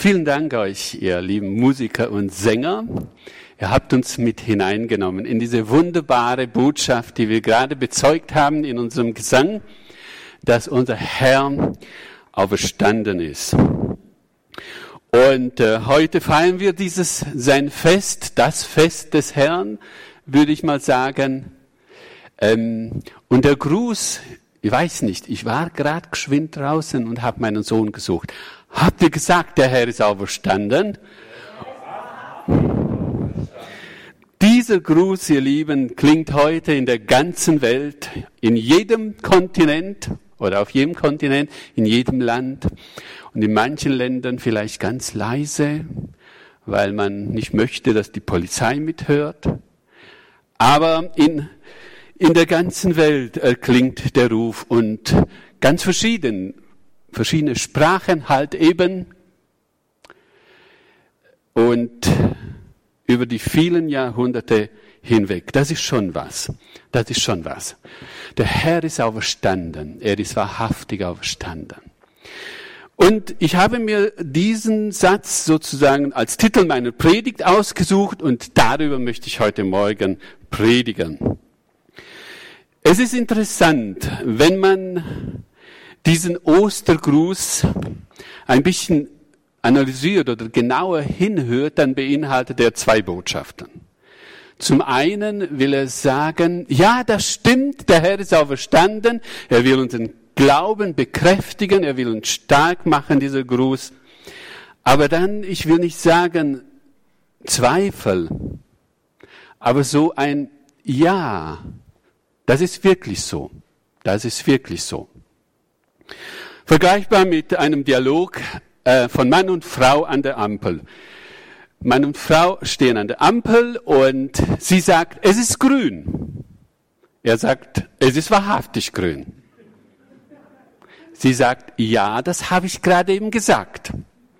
Vielen Dank euch, ihr lieben Musiker und Sänger. Ihr habt uns mit hineingenommen in diese wunderbare Botschaft, die wir gerade bezeugt haben in unserem Gesang, dass unser Herr auferstanden ist. Und heute feiern wir sein Fest, das Fest des Herrn, würde ich mal sagen. Und der Gruß, ich weiß nicht, ich war gerade geschwind draußen und habe meinen Sohn gesucht. Habt ihr gesagt, der Herr ist auferstanden? Dieser Gruß, ihr Lieben, klingt heute in der ganzen Welt, in jedem Kontinent oder auf jedem Kontinent, in jedem Land und in manchen Ländern vielleicht ganz leise, weil man nicht möchte, dass die Polizei mithört. Aber in der ganzen Welt erklingt der Ruf und ganz verschiedene Sprachen halt eben und über die vielen Jahrhunderte hinweg. Das ist schon was. Das ist schon was. Der Herr ist auferstanden. Er ist wahrhaftig auferstanden. Und ich habe mir diesen Satz sozusagen als Titel meiner Predigt ausgesucht und darüber möchte ich heute Morgen predigen. Es ist interessant, wenn man diesen Ostergruß ein bisschen analysiert oder genauer hinhört, dann beinhaltet er zwei Botschaften. Zum einen will er sagen, ja, das stimmt, der Herr ist auferstanden, er will unseren Glauben bekräftigen, er will uns stark machen, dieser Gruß. Aber dann, ich will nicht sagen Zweifel, aber so ein Ja, das ist wirklich so. Das ist wirklich so. Vergleichbar mit einem Dialog von Mann und Frau an der Ampel. Mann und Frau stehen an der Ampel und sie sagt, es ist grün. Er sagt, es ist wahrhaftig grün. Sie sagt, ja, das habe ich gerade eben gesagt.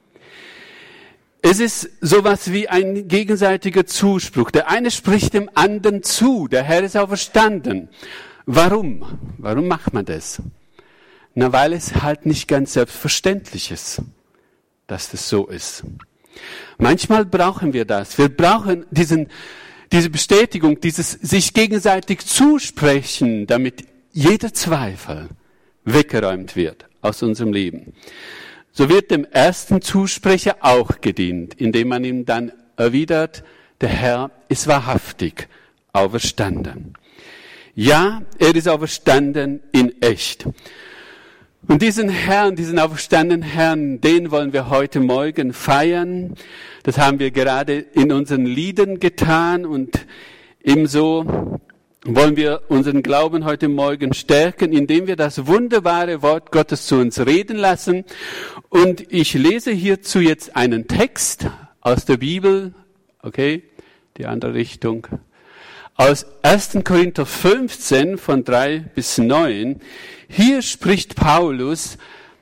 Es ist sowas wie ein gegenseitiger Zuspruch. Der eine spricht dem anderen zu, der Herr ist auferstanden. Warum? Warum macht man das? Na, weil es halt nicht ganz selbstverständlich ist, dass das so ist. Manchmal brauchen wir das. Wir brauchen diese Bestätigung, dieses sich gegenseitig zusprechen, damit jeder Zweifel weggeräumt wird aus unserem Leben. So wird dem ersten Zusprecher auch gedient, indem man ihm dann erwidert, der Herr ist wahrhaftig auferstanden. Ja, er ist auferstanden in echt. Und diesen Herrn, diesen auferstandenen Herrn, den wollen wir heute Morgen feiern. Das haben wir gerade in unseren Liedern getan und ebenso wollen wir unseren Glauben heute Morgen stärken, indem wir das wunderbare Wort Gottes zu uns reden lassen. Und ich lese hierzu jetzt einen Text aus der Bibel, okay, die andere Richtung, aus 1. Korinther 15 von 3 bis 9. Hier spricht Paulus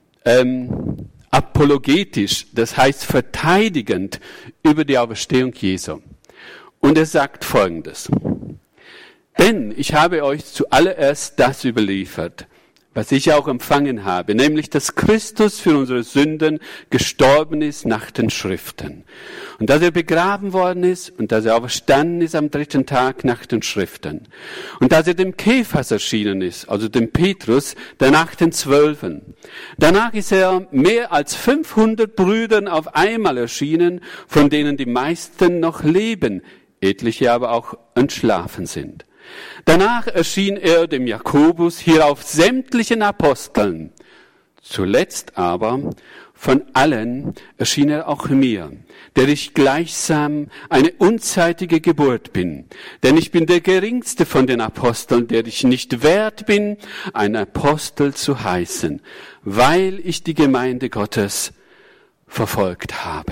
apologetisch, das heißt verteidigend über die Auferstehung Jesu. Und er sagt Folgendes. Denn ich habe euch zuallererst das überliefert, was ich auch empfangen habe, nämlich, dass Christus für unsere Sünden gestorben ist nach den Schriften. Und dass er begraben worden ist und dass er auferstanden ist am 3. Tag nach den Schriften. Und dass er dem Kephas erschienen ist, also dem Petrus, danach den 12. Danach ist er mehr als 500 Brüdern auf einmal erschienen, von denen die meisten noch leben, etliche aber auch entschlafen sind. Danach erschien er dem Jakobus, hierauf sämtlichen Aposteln. Zuletzt aber von allen erschien er auch mir, der ich gleichsam eine unzeitige Geburt bin. Denn ich bin der geringste von den Aposteln, der ich nicht wert bin, ein Apostel zu heißen, weil ich die Gemeinde Gottes verfolgt habe.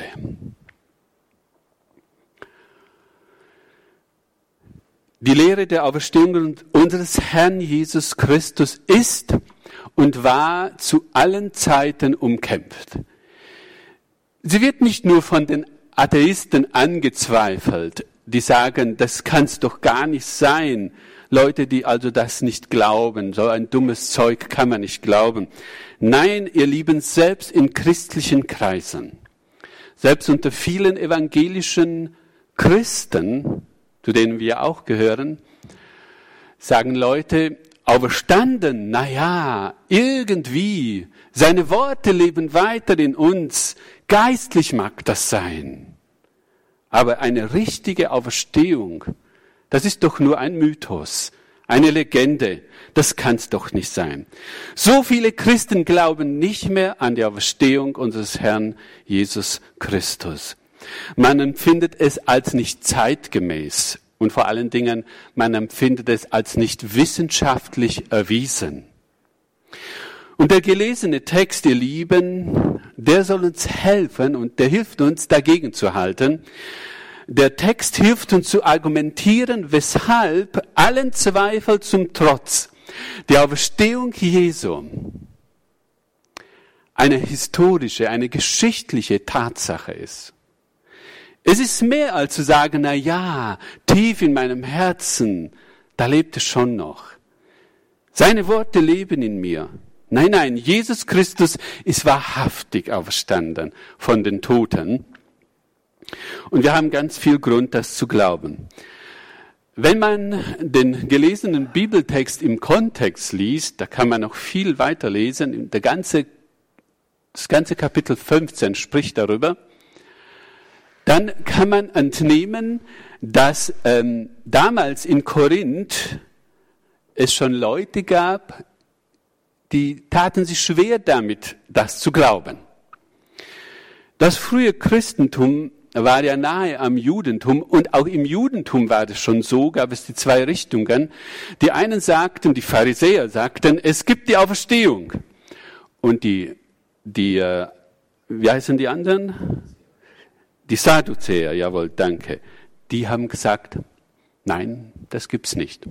Die Lehre der Auferstehung unseres Herrn Jesus Christus ist und war zu allen Zeiten umkämpft. Sie wird nicht nur von den Atheisten angezweifelt, die sagen, das kann's doch gar nicht sein. Leute, die also das nicht glauben, so ein dummes Zeug kann man nicht glauben. Nein, ihr Lieben, selbst in christlichen Kreisen Selbst unter vielen evangelischen Christen, zu denen wir auch gehören, sagen Leute, auferstanden, irgendwie, seine Worte leben weiter in uns, geistlich mag das sein. Aber eine richtige Auferstehung, das ist doch nur ein Mythos, eine Legende, das kann's doch nicht sein. So viele Christen glauben nicht mehr an die Auferstehung unseres Herrn Jesus Christus. Man empfindet es als nicht zeitgemäß. Und vor allen Dingen, man empfindet es als nicht wissenschaftlich erwiesen. Und der gelesene Text, ihr Lieben, der soll uns helfen und der hilft uns, dagegen zu halten. Der Text hilft uns zu argumentieren, weshalb allen Zweifel zum Trotz die Auferstehung Jesu eine historische, eine geschichtliche Tatsache ist. Es ist mehr als zu sagen, tief in meinem Herzen, da lebt es schon noch. Seine Worte leben in mir. Nein, Jesus Christus ist wahrhaftig auferstanden von den Toten. Und wir haben ganz viel Grund, das zu glauben. Wenn man den gelesenen Bibeltext im Kontext liest, da kann man noch viel weiter lesen. Das ganze Kapitel 15 spricht darüber. Dann kann man entnehmen, dass damals in Korinth es schon Leute gab, die taten sich schwer damit, das zu glauben. Das frühe Christentum war ja nahe am Judentum und auch im Judentum war es schon so, gab es die zwei Richtungen. Die einen sagten, die Pharisäer sagten, es gibt die Auferstehung. Und die wie heißen die anderen? Die Sadduzäer, jawohl, danke. Die haben gesagt, nein, das gibt's nicht.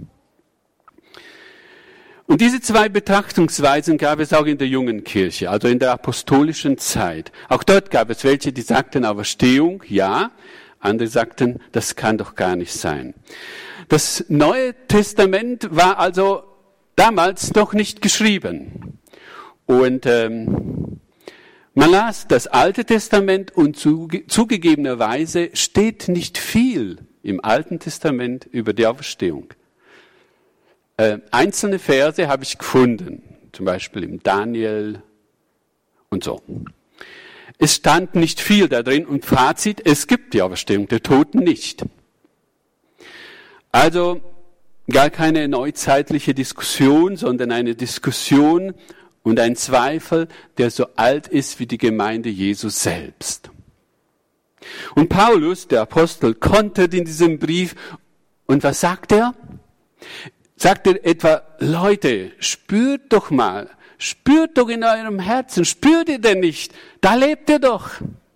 Und diese zwei Betrachtungsweisen gab es auch in der jungen Kirche, also in der apostolischen Zeit. Auch dort gab es welche, die sagten Auferstehung, ja. Andere sagten, das kann doch gar nicht sein. Das Neue Testament war also damals noch nicht geschrieben. Und man las das Alte Testament und zugegebenerweise steht nicht viel im Alten Testament über die Auferstehung. Einzelne Verse habe ich gefunden, zum Beispiel im Daniel und so. Es stand nicht viel da drin und Fazit, es gibt die Auferstehung der Toten nicht. Also gar keine neuzeitliche Diskussion, sondern eine Diskussion und ein Zweifel, der so alt ist wie die Gemeinde Jesu selbst. Und Paulus, der Apostel, kontert in diesem Brief. Und was sagt er? Sagt er etwa, Leute, spürt doch mal, spürt doch in eurem Herzen, spürt ihr denn nicht? Da lebt ihr doch.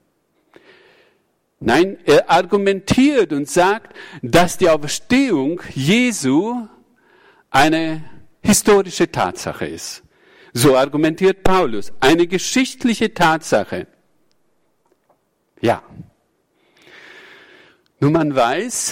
Nein, er argumentiert und sagt, dass die Auferstehung Jesu eine historische Tatsache ist. So argumentiert Paulus. Eine geschichtliche Tatsache. Ja. Nun, man weiß,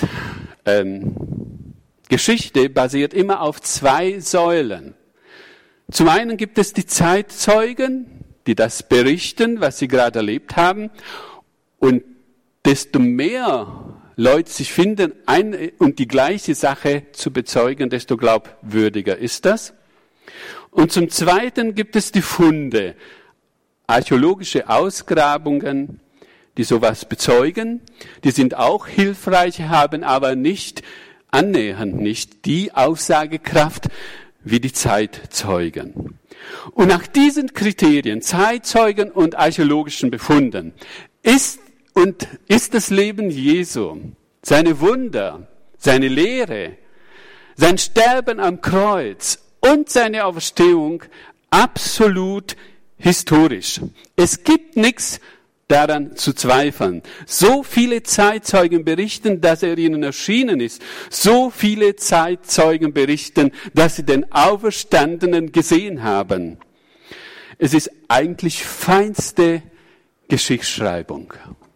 Geschichte basiert immer auf zwei Säulen. Zum einen gibt es die Zeitzeugen, die das berichten, was sie gerade erlebt haben. Und desto mehr Leute sich finden, eine und die gleiche Sache zu bezeugen, desto glaubwürdiger ist das. Und zum Zweiten gibt es die Funde, archäologische Ausgrabungen, die sowas bezeugen. Die sind auch hilfreich, haben aber nicht, annähernd nicht, die Aussagekraft wie die Zeitzeugen. Und nach diesen Kriterien, Zeitzeugen und archäologischen Befunden, ist das Leben Jesu, seine Wunder, seine Lehre, sein Sterben am Kreuz und seine Auferstehung absolut historisch. Es gibt nichts daran zu zweifeln. So viele Zeitzeugen berichten, dass er ihnen erschienen ist. So viele Zeitzeugen berichten, dass sie den Auferstandenen gesehen haben. Es ist eigentlich feinste Geschichtsschreibung.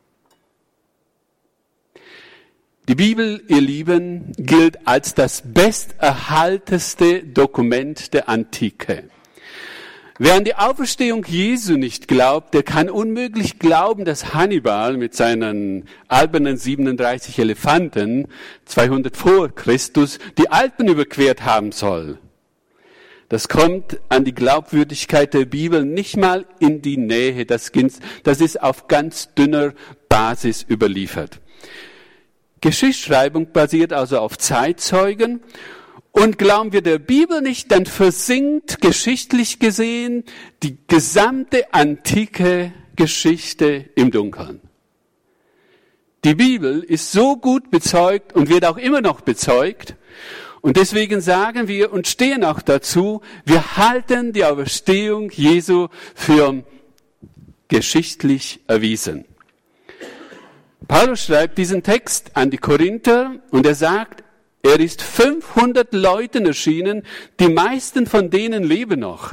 Die Bibel, ihr Lieben, gilt als das besterhalteste Dokument der Antike. Wer an die Auferstehung Jesu nicht glaubt, der kann unmöglich glauben, dass Hannibal mit seinen albernen 37 Elefanten 200 vor Christus die Alpen überquert haben soll. Das kommt an die Glaubwürdigkeit der Bibel nicht mal in die Nähe. Das ist auf ganz dünner Basis überliefert. Geschichtsschreibung basiert also auf Zeitzeugen. Und glauben wir der Bibel nicht, dann versinkt geschichtlich gesehen die gesamte antike Geschichte im Dunkeln. Die Bibel ist so gut bezeugt und wird auch immer noch bezeugt. Und deswegen sagen wir und stehen auch dazu, wir halten die Auferstehung Jesu für geschichtlich erwiesen. Paulus schreibt diesen Text an die Korinther und er sagt, er ist 500 Leuten erschienen, die meisten von denen leben noch.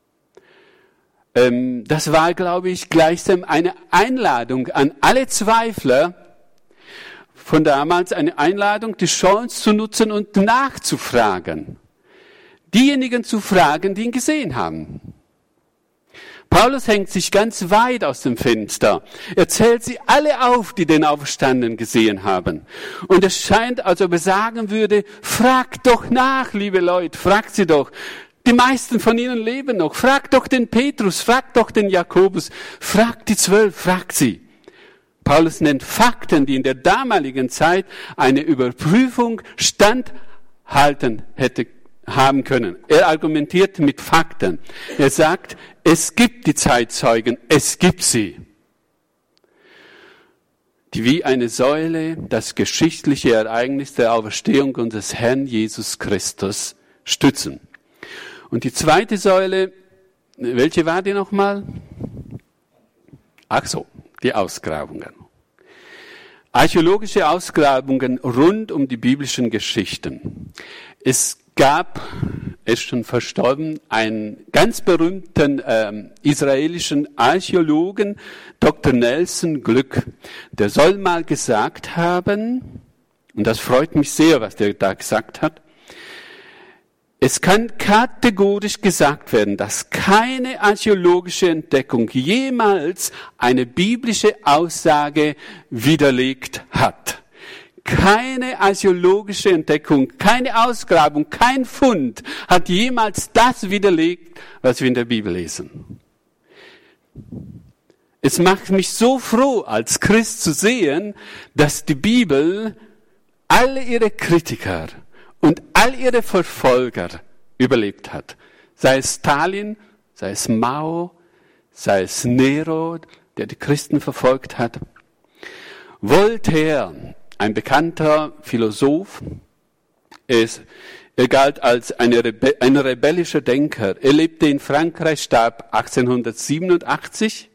Das war, glaube ich, gleichsam eine Einladung an alle Zweifler von damals, eine Einladung, die Chance zu nutzen und nachzufragen. Diejenigen zu fragen, die ihn gesehen haben. Paulus hängt sich ganz weit aus dem Fenster. Er zählt sie alle auf, die den Auferstandenen gesehen haben. Und es scheint, als ob er sagen würde, fragt doch nach, liebe Leute, fragt sie doch. Die meisten von ihnen leben noch. Fragt doch den Petrus, fragt doch den Jakobus, fragt die 12, fragt sie. Paulus nennt Fakten, die in der damaligen Zeit eine Überprüfung standhalten hätte haben können. Er argumentiert mit Fakten. Er sagt, es gibt die Zeitzeugen, es gibt sie, die wie eine Säule das geschichtliche Ereignis der Auferstehung unseres Herrn Jesus Christus stützen. Und die zweite Säule, welche war die nochmal? Ach so, die Ausgrabungen. Archäologische Ausgrabungen rund um die biblischen Geschichten. Es gab, er ist schon verstorben, einen ganz berühmten israelischen Archäologen, Dr. Nelson Glueck. Der soll mal gesagt haben, und das freut mich sehr, was der da gesagt hat, es kann kategorisch gesagt werden, dass keine archäologische Entdeckung jemals eine biblische Aussage widerlegt hat. Keine archäologische Entdeckung, keine Ausgrabung, kein Fund hat jemals das widerlegt, was wir in der Bibel lesen. Es macht mich so froh, als Christ zu sehen, dass die Bibel alle ihre Kritiker und all ihre Verfolger überlebt hat. Sei es Stalin, sei es Mao, sei es Nero, der die Christen verfolgt hat. Voltaire, ein bekannter Philosoph, er galt als ein rebellischer Denker. Er lebte in Frankreich, starb 1878,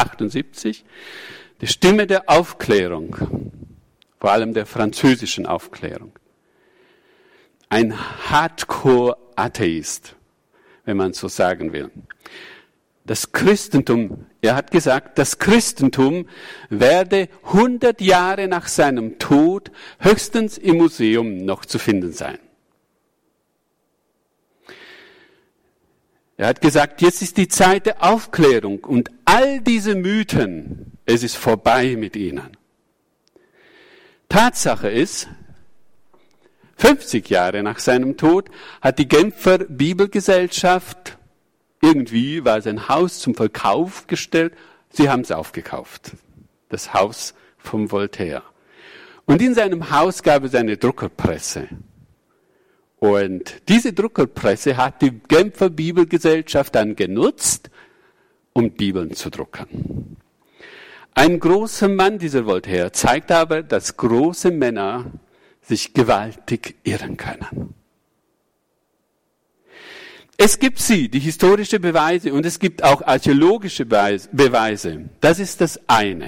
die Stimme der Aufklärung, vor allem der französischen Aufklärung. Ein Hardcore-Atheist, wenn man so sagen will. Das Christentum, er hat gesagt, das Christentum werde 100 Jahre nach seinem Tod höchstens im Museum noch zu finden sein. Er hat gesagt, jetzt ist die Zeit der Aufklärung und all diese Mythen, es ist vorbei mit ihnen. Tatsache ist, 50 Jahre nach seinem Tod hat die Genfer Bibelgesellschaft, irgendwie war sein Haus zum Verkauf gestellt, sie haben es aufgekauft, das Haus von Voltaire. Und in seinem Haus gab es eine Druckerpresse. Und diese Druckerpresse hat die Genfer Bibelgesellschaft dann genutzt, um Bibeln zu drucken. Ein großer Mann, dieser Voltaire, zeigt aber, dass große Männer sich gewaltig irren können. Es gibt die historische Beweise, und es gibt auch archäologische Beweise. Das ist das eine.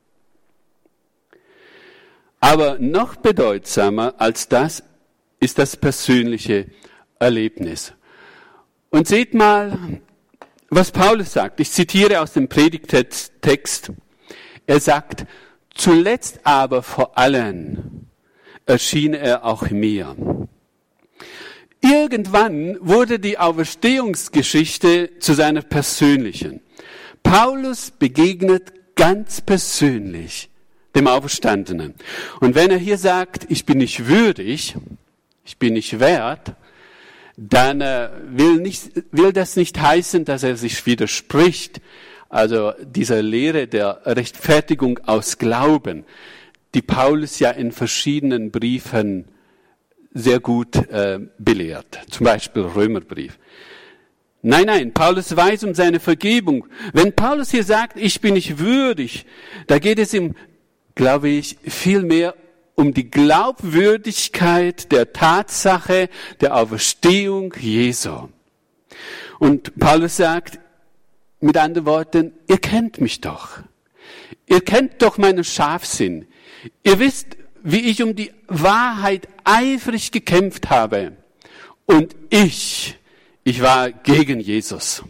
Aber noch bedeutsamer als das ist das persönliche Erlebnis. Und seht mal, was Paulus sagt. Ich zitiere aus dem Predigttext. Er sagt, zuletzt aber vor allen erschien er auch mir. Irgendwann wurde die Auferstehungsgeschichte zu seiner persönlichen. Paulus begegnet ganz persönlich dem Auferstandenen. Und wenn er hier sagt, ich bin nicht würdig, ich bin nicht wert, dann will das nicht heißen, dass er sich widerspricht. Also dieser Lehre der Rechtfertigung aus Glauben, die Paulus ja in verschiedenen Briefen sehr gut belehrt. Zum Beispiel Römerbrief. Nein, Paulus weiß um seine Vergebung. Wenn Paulus hier sagt, ich bin nicht würdig, da geht es ihm, glaube ich, viel mehr um die Glaubwürdigkeit der Tatsache der Auferstehung Jesu. Und Paulus sagt, mit anderen Worten, ihr kennt mich doch. Ihr kennt doch meinen Scharfsinn. Ihr wisst, wie ich um die Wahrheit eifrig gekämpft habe. Und ich war gegen Jesus.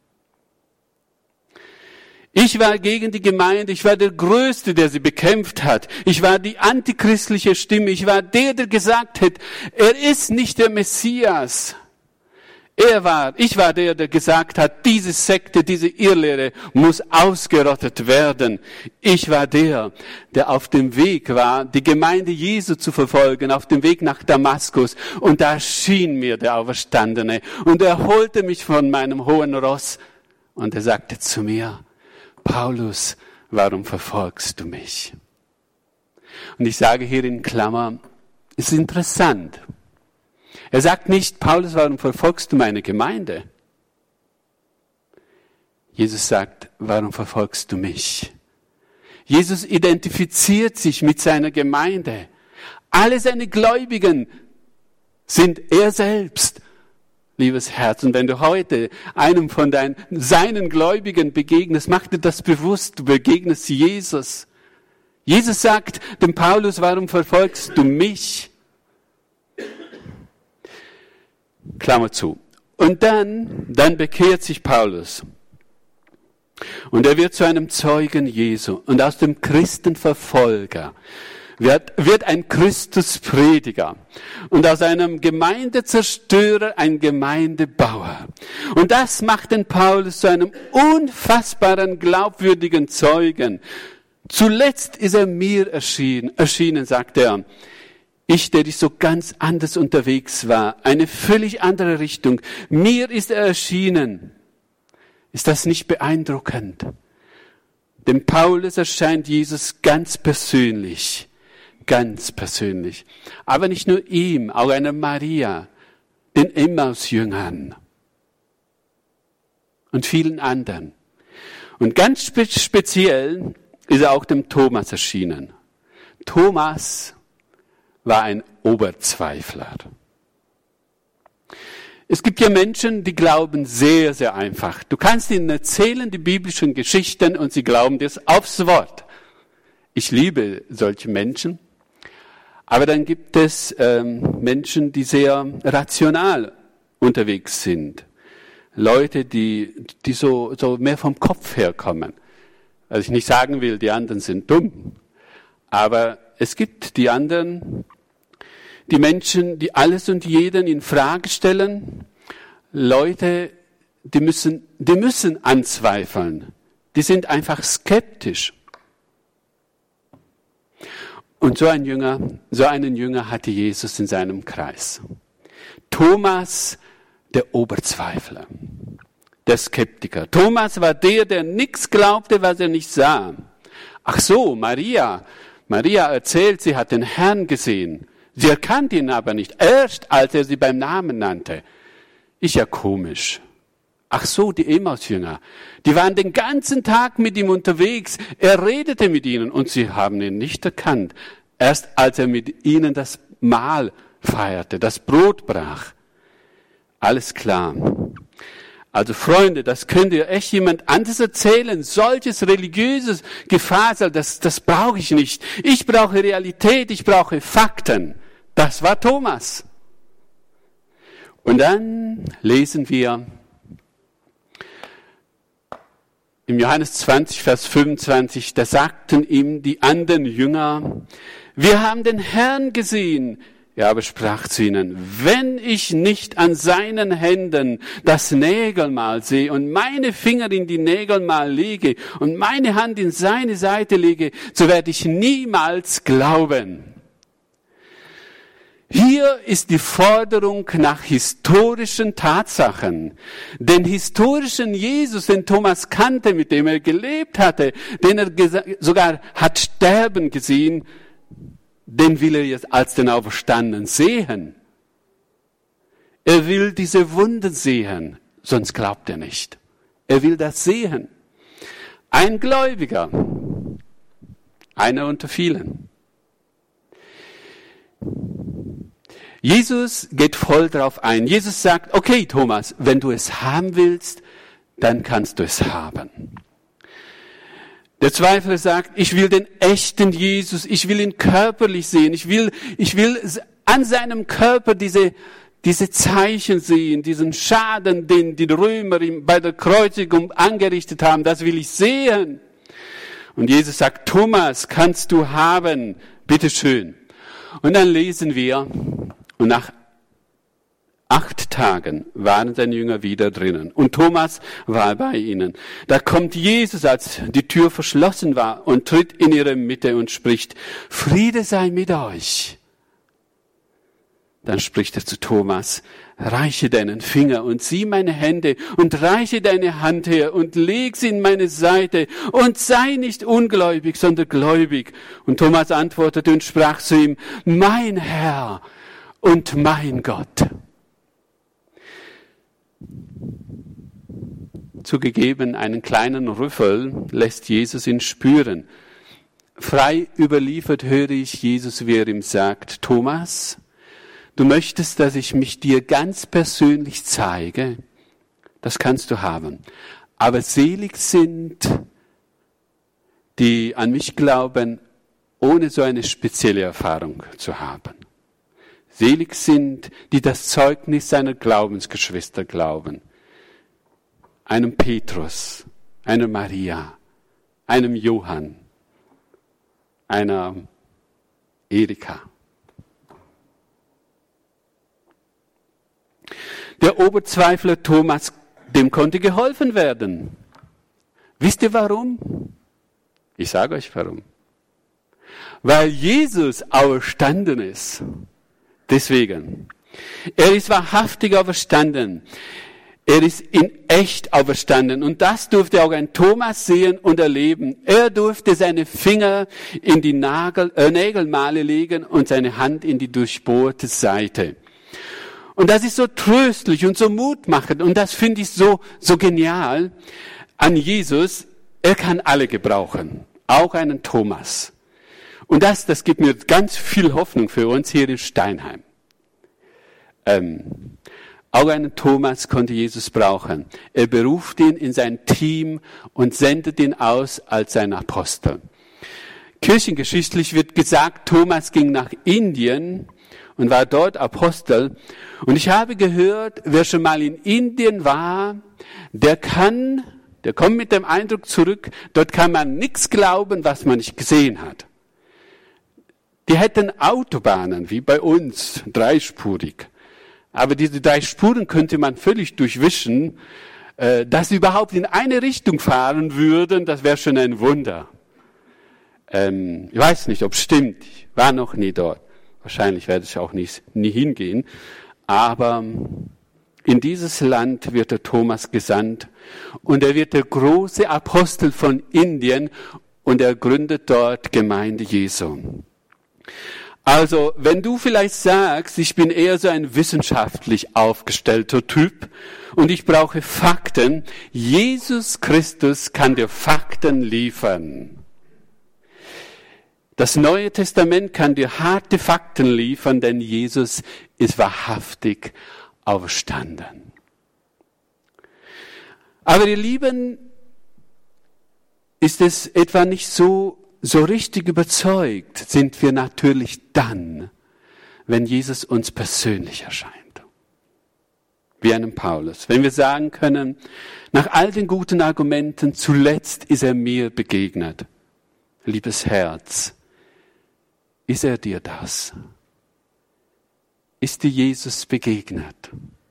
Ich war gegen die Gemeinde, ich war der Größte, der sie bekämpft hat. Ich war die antichristliche Stimme, ich war der gesagt hat, er ist nicht der Messias. Ich war der gesagt hat, diese Sekte, diese Irrlehre muss ausgerottet werden. Ich war der auf dem Weg war, die Gemeinde Jesu zu verfolgen, auf dem Weg nach Damaskus. Und da schien mir der Auferstandene und er holte mich von meinem hohen Ross und er sagte zu mir, Paulus, warum verfolgst du mich? Und ich sage hier in Klammer, es ist interessant. Er sagt nicht, Paulus, warum verfolgst du meine Gemeinde? Jesus sagt, warum verfolgst du mich? Jesus identifiziert sich mit seiner Gemeinde. Alle seine Gläubigen sind er selbst. Liebes Herz, und wenn du heute einem von seinen Gläubigen begegnest, mach dir das bewusst, du begegnest Jesus. Jesus sagt dem Paulus, warum verfolgst du mich? Klammer zu. Und dann bekehrt sich Paulus. Und er wird zu einem Zeugen Jesu. Und aus dem Christenverfolger wird ein Christusprediger. Und aus einem Gemeindezerstörer ein Gemeindebauer. Und das macht den Paulus zu einem unfassbaren, glaubwürdigen Zeugen. Zuletzt ist er mir erschienen, sagt er. Ich, der ich so ganz anders unterwegs war, eine völlig andere Richtung. Mir ist er erschienen. Ist das nicht beeindruckend? Dem Paulus erscheint Jesus ganz persönlich. Ganz persönlich. Aber nicht nur ihm, auch einer Maria, den Emmaus-Jüngern und vielen anderen. Und ganz speziell ist er auch dem Thomas erschienen. Thomas war ein Oberzweifler. Es gibt ja Menschen, die glauben sehr, sehr einfach. Du kannst ihnen erzählen, die biblischen Geschichten, und sie glauben dir aufs Wort. Ich liebe solche Menschen. Aber dann gibt es Menschen, die sehr rational unterwegs sind. Leute, die so mehr vom Kopf herkommen. Also ich nicht sagen will, die anderen sind dumm. Aber es gibt die anderen, die Menschen, die alles und jeden in Frage stellen. Leute, die müssen anzweifeln. Die sind einfach skeptisch. Und so einen Jünger hatte Jesus in seinem Kreis. Thomas, der Oberzweifler, der Skeptiker. Thomas war der nichts glaubte, was er nicht sah. Ach so, Maria erzählt, sie hat den Herrn gesehen. Sie erkannte ihn aber nicht, erst als er sie beim Namen nannte. Ist ja komisch. Ach so, die Emmaus-Jünger, die waren den ganzen Tag mit ihm unterwegs. Er redete mit ihnen und sie haben ihn nicht erkannt. Erst als er mit ihnen das Mahl feierte, das Brot brach. Alles klar. Also Freunde, das könnt ihr echt jemand anderes erzählen. Solches religiöses Gefasel, das brauche ich nicht. Ich brauche Realität, ich brauche Fakten. Das war Thomas. Und dann lesen wir im Johannes 20, Vers 25, da sagten ihm die anderen Jünger, wir haben den Herrn gesehen. Er aber sprach zu ihnen, wenn ich nicht an seinen Händen das Nägelmal sehe und meine Finger in die Nägelmal lege und meine Hand in seine Seite lege, so werde ich niemals glauben. Hier ist die Forderung nach historischen Tatsachen. Den historischen Jesus, den Thomas kannte, mit dem er gelebt hatte, den er sogar hat sterben gesehen, den will er jetzt als den Auferstandenen sehen. Er will diese Wunder sehen, sonst glaubt er nicht. Er will das sehen. Ein Gläubiger, einer unter vielen. Jesus geht voll drauf ein. Jesus sagt, okay Thomas, wenn du es haben willst, dann kannst du es haben. Der Zweifler sagt, ich will den echten Jesus, ich will ihn körperlich sehen, ich will an seinem Körper diese Zeichen sehen, diesen Schaden, den die Römer ihm bei der Kreuzigung angerichtet haben, das will ich sehen. Und Jesus sagt, Thomas, kannst du haben, bitteschön. Und dann lesen wir, und nach 8 Tagen waren seine Jünger wieder drinnen. Und Thomas war bei ihnen. Da kommt Jesus, als die Tür verschlossen war, und tritt in ihre Mitte und spricht, Friede sei mit euch. Dann spricht er zu Thomas, reiche deinen Finger und sieh meine Hände und reiche deine Hand her und leg sie in meine Seite und sei nicht ungläubig, sondern gläubig. Und Thomas antwortete und sprach zu ihm, mein Herr und mein Gott. Zugegeben, einen kleinen Rüffel lässt Jesus ihn spüren. Frei überliefert höre ich Jesus, wie er ihm sagt, Thomas, du möchtest, dass ich mich dir ganz persönlich zeige? Das kannst du haben. Aber selig sind, die an mich glauben, ohne so eine spezielle Erfahrung zu haben. Selig sind, die das Zeugnis seiner Glaubensgeschwister glauben. Einem Petrus, einer Maria, einem Johann, einer Erika. Der Oberzweifler Thomas, dem konnte geholfen werden. Wisst ihr warum? Ich sage euch warum. Weil Jesus auferstanden ist. Deswegen. Er ist wahrhaftig auferstanden. Er ist in echt auferstanden. Und das durfte auch ein Thomas sehen und erleben. Er durfte seine Finger in die Nägelmale legen und seine Hand in die durchbohrte Seite. Und das ist so tröstlich und so mutmachend. Und das finde ich so genial an Jesus. Er kann alle gebrauchen. Auch einen Thomas. Und das gibt mir ganz viel Hoffnung für uns hier in Steinheim. Auch einen Thomas konnte Jesus brauchen. Er beruft ihn in sein Team und sendet ihn aus als sein Apostel. Kirchengeschichtlich wird gesagt, Thomas ging nach Indien und war dort Apostel. Und ich habe gehört, wer schon mal in Indien war, der kommt mit dem Eindruck zurück, dort kann man nichts glauben, was man nicht gesehen hat. Die hätten Autobahnen, wie bei uns, 3-spurig. Aber diese 3 Spuren könnte man völlig durchwischen. Dass sie überhaupt in eine Richtung fahren würden, das wäre schon ein Wunder. Ich weiß nicht, ob es stimmt. Ich war noch nie dort. Wahrscheinlich werde ich auch nie hingehen. Aber in dieses Land wird der Thomas gesandt. Und er wird der große Apostel von Indien. Und er gründet dort Gemeinde Jesu. Also, wenn du vielleicht sagst, ich bin eher so ein wissenschaftlich aufgestellter Typ und ich brauche Fakten, Jesus Christus kann dir Fakten liefern. Das Neue Testament kann dir harte Fakten liefern, denn Jesus ist wahrhaftig auferstanden. Aber ihr Lieben, ist es etwa nicht so richtig überzeugt sind wir natürlich dann, wenn Jesus uns persönlich erscheint. Wie einem Paulus. Wenn wir sagen können, nach all den guten Argumenten, zuletzt ist er mir begegnet. Liebes Herz, ist er dir das? ist dir Jesus begegnet.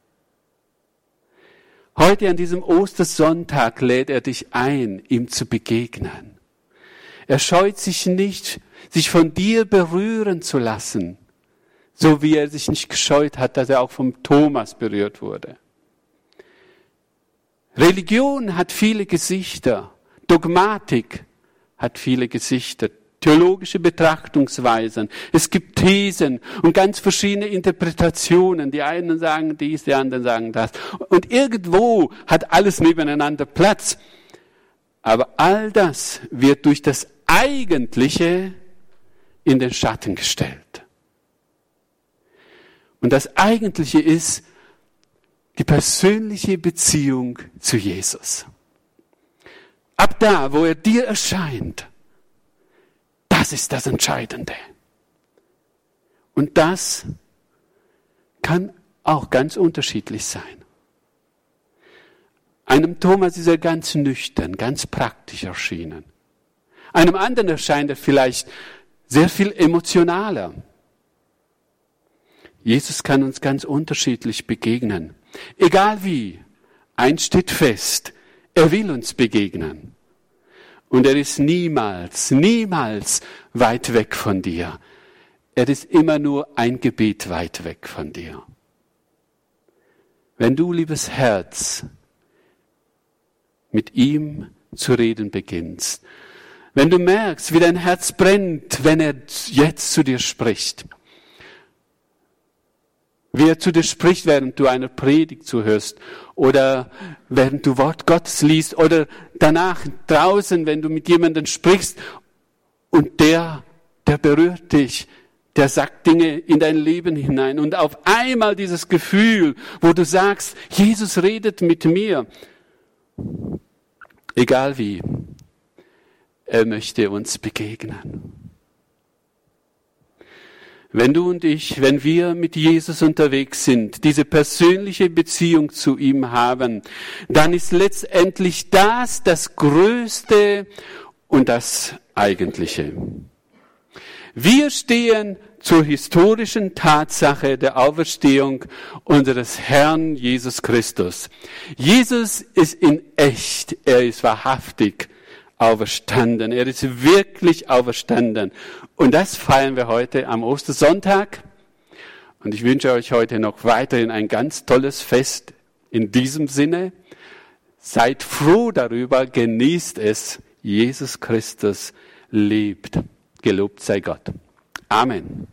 Heute an diesem Ostersonntag lädt er dich ein, ihm zu begegnen. Er scheut sich nicht, sich von dir berühren zu lassen, so wie er sich nicht gescheut hat, dass er auch vom Thomas berührt wurde. Religion hat viele Gesichter, Dogmatik hat viele Gesichter, theologische Betrachtungsweisen. Es gibt Thesen und ganz verschiedene Interpretationen. Die einen sagen dies, die anderen sagen das. Und irgendwo hat alles nebeneinander Platz. Aber all das wird durch das Eigentliche in den Schatten gestellt. Und das Eigentliche ist die persönliche Beziehung zu Jesus. Ab da, wo er dir erscheint, das ist das Entscheidende. Und das kann auch ganz unterschiedlich sein. Einem Thomas ist er ganz nüchtern, ganz praktisch erschienen. Einem anderen erscheint er vielleicht sehr viel emotionaler. Jesus kann uns ganz unterschiedlich begegnen. Egal wie, eins steht fest, er will uns begegnen. Und er ist niemals, niemals weit weg von dir. Er ist immer nur ein Gebet weit weg von dir. Wenn du, liebes Herz, mit ihm zu reden beginnst, wenn du merkst, wie dein Herz brennt, wenn er jetzt zu dir spricht, wie er zu dir spricht, während du einer Predigt zuhörst oder während du Wort Gottes liest oder danach draußen, wenn du mit jemandem sprichst und der berührt dich, der sagt Dinge in dein Leben hinein und auf einmal dieses Gefühl, wo du sagst, Jesus redet mit mir, egal wie, er möchte uns begegnen. Wenn du und ich, wenn wir mit Jesus unterwegs sind, diese persönliche Beziehung zu ihm haben, dann ist letztendlich das Größte und das Eigentliche. Wir stehen zur historischen Tatsache der Auferstehung unseres Herrn Jesus Christus. Jesus ist in echt, er ist wahrhaftig auferstanden. Er ist wirklich auferstanden. Und das feiern wir heute am Ostersonntag. Und ich wünsche euch heute noch weiterhin ein ganz tolles Fest. In diesem Sinne, seid froh darüber, genießt es. Jesus Christus lebt. Gelobt sei Gott. Amen.